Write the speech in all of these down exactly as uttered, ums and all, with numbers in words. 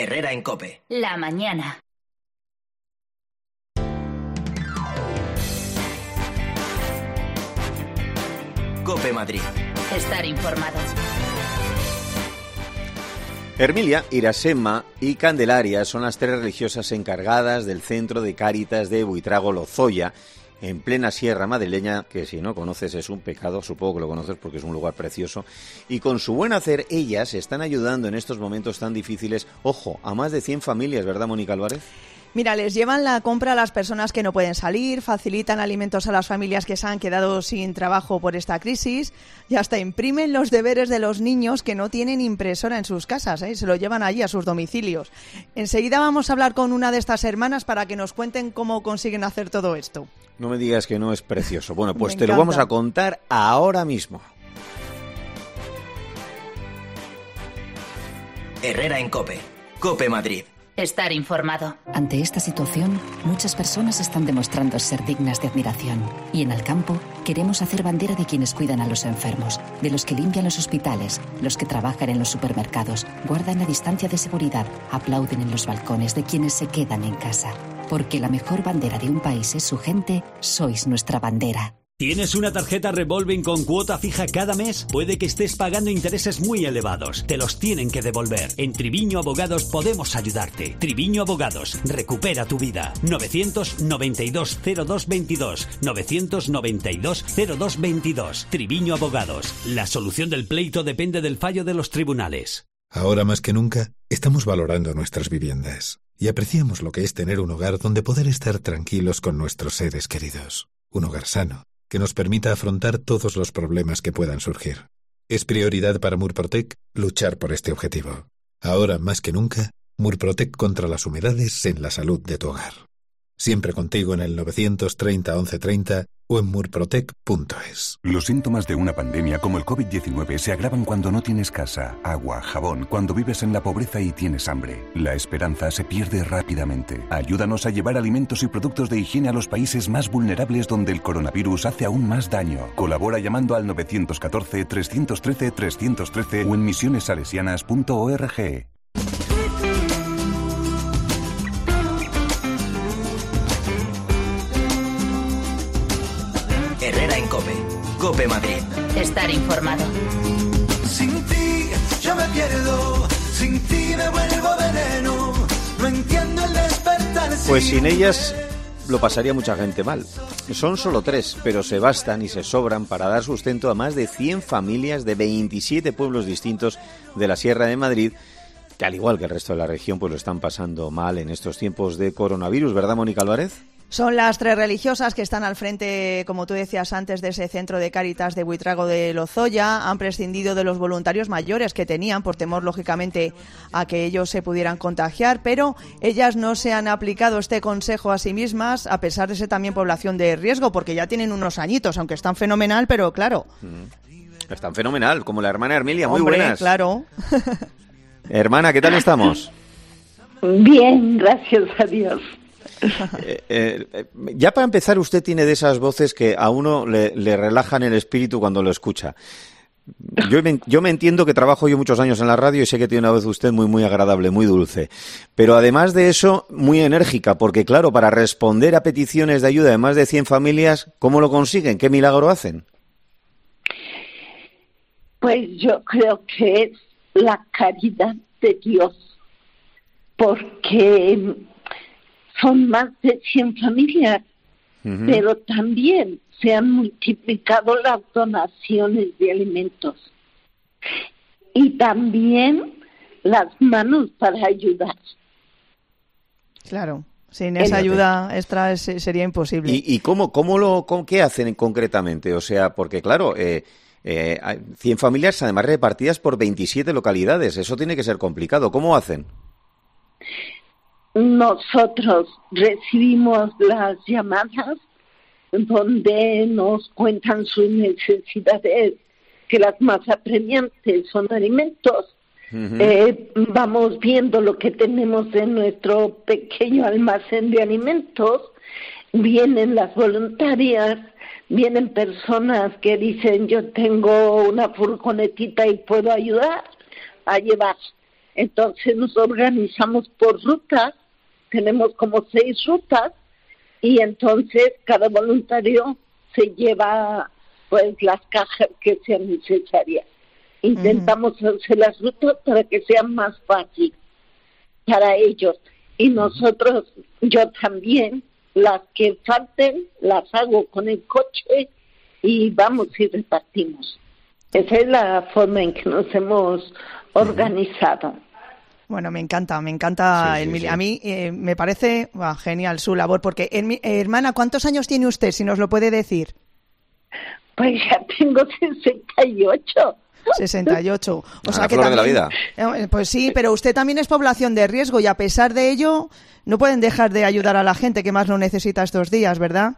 Herrera en COPE. La mañana. COPE Madrid. Estar informado. Hermilia, Irasema y Candelaria son las tres religiosas encargadas del Centro de Cáritas de Buitrago-Lozoya, en plena sierra madrileña, que si no conoces es un pecado, supongo que lo conoces porque es un lugar precioso, y con su buen hacer ellas están ayudando en estos momentos tan difíciles, ojo, a más de cien familias, ¿verdad, Mónica Álvarez? Mira, les llevan la compra a las personas que no pueden salir, facilitan alimentos a las familias que se han quedado sin trabajo por esta crisis y hasta imprimen los deberes de los niños que no tienen impresora en sus casas, ¿eh? Se lo llevan allí a sus domicilios. Enseguida vamos a hablar con una de estas hermanas para que nos cuenten cómo consiguen hacer todo esto. No me digas que no es precioso. Bueno, pues Me te encanta. lo vamos a contar ahora mismo. Herrera en COPE. COPE Madrid. Estar informado. Ante esta situación, muchas personas están demostrando ser dignas de admiración. Y en Alcampo queremos hacer bandera de quienes cuidan a los enfermos, de los que limpian los hospitales, los que trabajan en los supermercados, guardan la distancia de seguridad, aplauden en los balcones de quienes se quedan en casa. Porque la mejor bandera de un país es su gente, sois nuestra bandera. ¿Tienes una tarjeta Revolving con cuota fija cada mes? Puede que estés pagando intereses muy elevados. Te los tienen que devolver. En Triviño Abogados podemos ayudarte. Triviño Abogados, recupera tu vida. novecientos noventa y dos cero dos veintidós. novecientos noventa y dos cero dos veintidós. Triviño Abogados. La solución del pleito depende del fallo de los tribunales. Ahora más que nunca, estamos valorando nuestras viviendas y apreciamos lo que es tener un hogar donde poder estar tranquilos con nuestros seres queridos. Un hogar sano, que nos permita afrontar todos los problemas que puedan surgir. Es prioridad para Murprotec luchar por este objetivo. Ahora más que nunca, Murprotec contra las humedades en la salud de tu hogar. Siempre contigo en el novecientos treinta once treinta o en murprotec punto es. Los síntomas de una pandemia como el covid diecinueve se agravan cuando no tienes casa, agua, jabón, cuando vives en la pobreza y tienes hambre. La esperanza se pierde rápidamente. Ayúdanos a llevar alimentos y productos de higiene a los países más vulnerables donde el coronavirus hace aún más daño. Colabora llamando al nueve uno cuatro, tres uno tres, tres uno tres o en misiones salesianas punto org. Herrera en COPE. COPE Madrid. Estar informado. Sin ti yo me pierdo, sin ti me vuelvo veneno, no entiendo el despertar. Pues sin ellas lo pasaría mucha gente mal. Son solo tres, pero se bastan y se sobran para dar sustento a más de cien familias de veintisiete pueblos distintos de la Sierra de Madrid, que al igual que el resto de la región, pues lo están pasando mal en estos tiempos de coronavirus, ¿verdad, Mónica Álvarez? Son las tres religiosas que están al frente, como tú decías antes, de ese centro de Cáritas de Buitrago de Lozoya. Han prescindido de los voluntarios mayores que tenían, por temor, lógicamente, a que ellos se pudieran contagiar, pero ellas no se han aplicado este consejo a sí mismas, a pesar de ser también población de riesgo, porque ya tienen unos añitos, aunque están fenomenal, pero claro. Mm. Están fenomenal, como la hermana Hermilia, muy Hombre, buenas. Claro. Hermana, ¿qué tal estamos? Bien, gracias a Dios. Eh, eh, ya para empezar, usted tiene de esas voces que a uno le, le relajan el espíritu cuando lo escucha. Yo me, yo me entiendo que trabajo yo muchos años en la radio y sé que tiene una voz usted muy muy agradable, muy dulce. Pero además de eso, muy enérgica, porque claro, para responder a peticiones de ayuda de más de cien familias, ¿cómo lo consiguen? ¿Qué milagro hacen? Pues yo creo que es la caridad de Dios, porque son más de cien familias, uh-huh. pero también se han multiplicado las donaciones de alimentos y también las manos para ayudar. Claro, sin esa ayuda extra es, sería imposible. ¿Y, y cómo, cómo lo, con qué hacen concretamente? O sea, porque claro, eh, eh, cien familias además repartidas por veintisiete localidades, eso tiene que ser complicado. ¿Cómo hacen? Nosotros recibimos las llamadas donde nos cuentan sus necesidades, que las más apremiantes son alimentos. Uh-huh. Eh, vamos viendo lo que tenemos en nuestro pequeño almacén de alimentos. Vienen las voluntarias, vienen personas que dicen yo tengo una furgonetita y puedo ayudar a llevar. Entonces nos organizamos por rutas, tenemos como seis rutas, y entonces cada voluntario se lleva pues las cajas que sean necesarias. Intentamos uh-huh. hacer las rutas para que sean más fácil para ellos. Y nosotros, yo también, las que falten, las hago con el coche y vamos y repartimos. Esa es la forma en que nos hemos organizado. Bueno, me encanta, me encanta, sí, sí, Emilia. Sí. A mí eh, me parece bah, genial su labor, porque, eh, hermana, ¿cuántos años tiene usted, si nos lo puede decir? Pues ya tengo sesenta y ocho. sesenta y ocho. O a sea la que flor también, de la vida. Pues sí, pero usted también es población de riesgo y a pesar de ello no pueden dejar de ayudar a la gente que más lo necesita estos días, ¿verdad?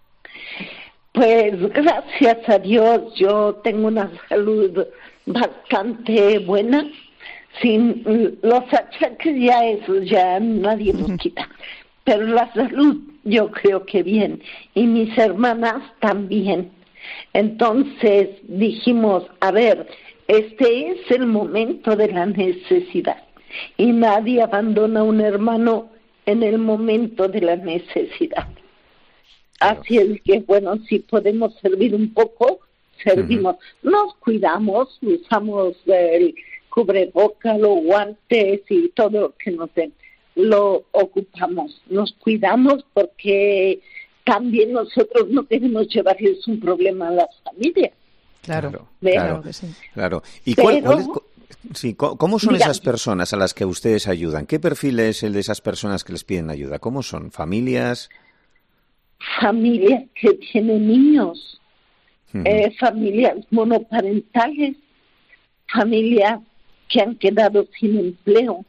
Pues gracias a Dios yo tengo una salud bastante buena. Sin los achaques ya eso ya nadie nos quita. Pero la salud yo creo que bien. Y mis hermanas también. Entonces dijimos, a ver, este es el momento de la necesidad y nadie abandona a un hermano en el momento de la necesidad. Así es que, bueno, si podemos servir un poco, servimos. Uh-huh. Nos cuidamos, usamos el cubreboca, los guantes y todo lo que nos den. Lo ocupamos, nos cuidamos porque también nosotros no queremos llevarles un problema a las familias. Claro, claro, que sí. Claro. ¿Y cuál, Pero, cuál es, sí, cómo son digamos, esas personas a las que ustedes ayudan? ¿Qué perfil es el de esas personas que les piden ayuda? ¿Cómo son? ¿Familias? Familias que tienen niños, uh-huh. eh, familias monoparentales, familias que han quedado sin empleo,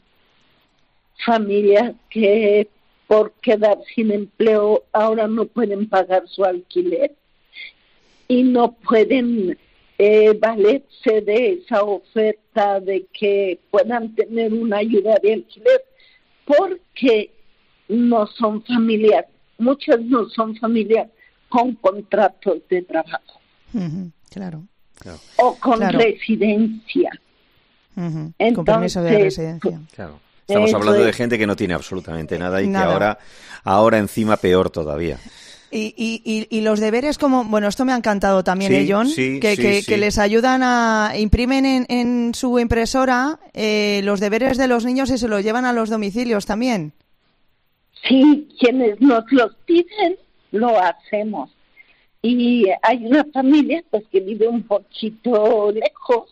familias que por quedar sin empleo ahora no pueden pagar su alquiler y no pueden eh, valerse de esa oferta de que puedan tener una ayuda de alquiler porque no son familias, muchas no son familias con contratos de trabajo. Uh-huh, claro. claro. O con claro. residencia. Uh-huh, Entonces, con permiso de residencia. Claro. Estamos Eso hablando es. de gente que no tiene absolutamente nada y Nada. que ahora, ahora encima peor todavía. Y, y, y, y los deberes como, bueno, esto me ha encantado también, Sí, ¿eh, John? sí, que, sí, que, sí. que les ayudan a, imprimen en, en su impresora eh, los deberes de los niños y se los llevan a los domicilios también. Sí, quienes nos los piden, lo hacemos. Y hay una familia pues que vive un poquito lejos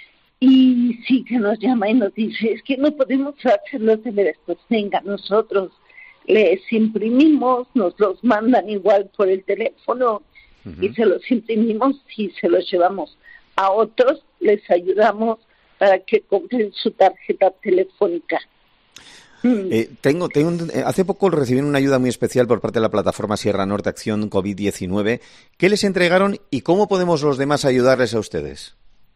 y sí que nos llama y nos dice, es que no podemos hacer los deberes, pues venga, nosotros les imprimimos, nos los mandan igual por el teléfono uh-huh. y se los imprimimos y se los llevamos. A otros les ayudamos para que compren su tarjeta telefónica. Eh, tengo, tengo un, eh, hace poco recibí una ayuda muy especial por parte de la plataforma Sierra Norte Acción COVID diecinueve. ¿Qué les entregaron y cómo podemos los demás ayudarles a ustedes?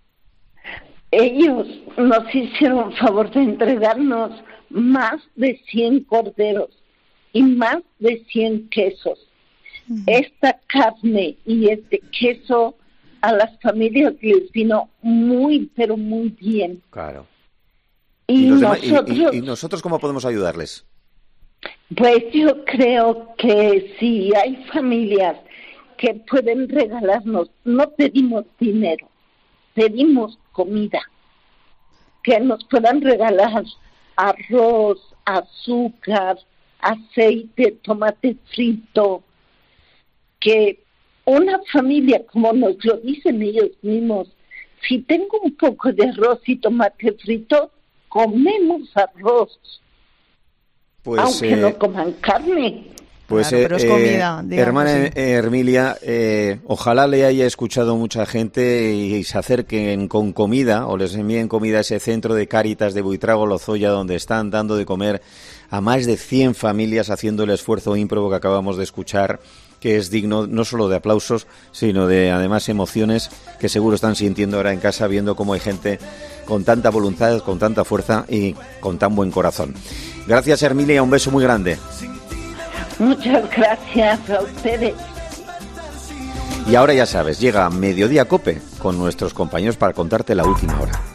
Ellos nos hicieron favor de entregarnos más de cien corderos y más de cien quesos. Uh-huh. Esta carne y este queso a las familias les vino muy, pero muy bien. Claro. Y, ¿Y, los demás, nosotros, y, y, ¿Y nosotros cómo podemos ayudarles? Pues yo creo que si hay familias que pueden regalarnos, no pedimos dinero, pedimos comida, que nos puedan regalar arroz, azúcar, aceite, tomate frito, que una familia, como nos lo dicen ellos mismos, si tengo un poco de arroz y tomate frito, comemos arroz, pues, aunque eh, no coman carne. Pues, claro, pero es comida, eh, hermana sí. eh, Hermilia, eh, ojalá le haya escuchado mucha gente y, y se acerquen con comida o les envíen comida a ese centro de Cáritas de Buitrago Lozoya, donde están dando de comer a más de cien familias, haciendo el esfuerzo ímprobo que acabamos de escuchar, que es digno no solo de aplausos, sino de además emociones que seguro están sintiendo ahora en casa, viendo cómo hay gente con tanta voluntad, con tanta fuerza y con tan buen corazón. Gracias, Hermilia, un beso muy grande. Muchas gracias a ustedes. Y ahora ya sabes, llega Mediodía Cope con nuestros compañeros para contarte la última hora.